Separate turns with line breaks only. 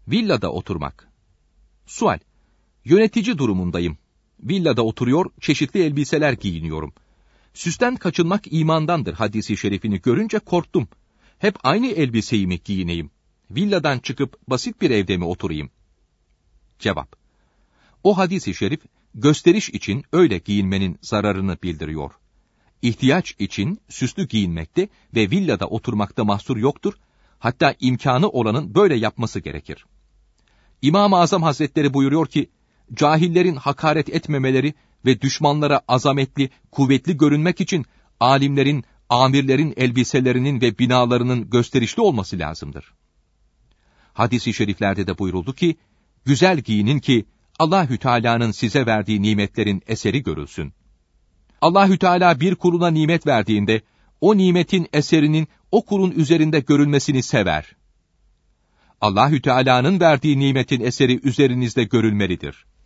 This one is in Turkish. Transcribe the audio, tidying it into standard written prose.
Villada oturmak. Sual: yönetici durumundayım. Villada oturuyor, çeşitli elbiseler giyiniyorum. Süsten kaçınmak imandandır hadisi şerifini görünce korktum. Hep aynı elbiseyi mi giyineyim? Villadan çıkıp basit bir evde mi oturayım? Cevap: o hadisi şerif, gösteriş için öyle giyinmenin zararını bildiriyor. İhtiyaç için süslü giyinmekte ve villada oturmakta mahsur yoktur, hatta imkanı olanın böyle yapması gerekir. İmam-ı Azam Hazretleri buyuruyor ki, cahillerin hakaret etmemeleri ve düşmanlara azametli, kuvvetli görünmek için alimlerin, amirlerin elbiselerinin ve binalarının gösterişli olması lazımdır. Hadis-i şeriflerde de buyuruldu ki, güzel giyinin ki Allahü Teala'nın size verdiği nimetlerin eseri görülsün. Allahü Teala bir kuluna nimet verdiğinde, o nimetin eserinin o kulun üzerinde görülmesini sever. Allahü Teala'nın verdiği nimetin eseri üzerinizde görülmelidir.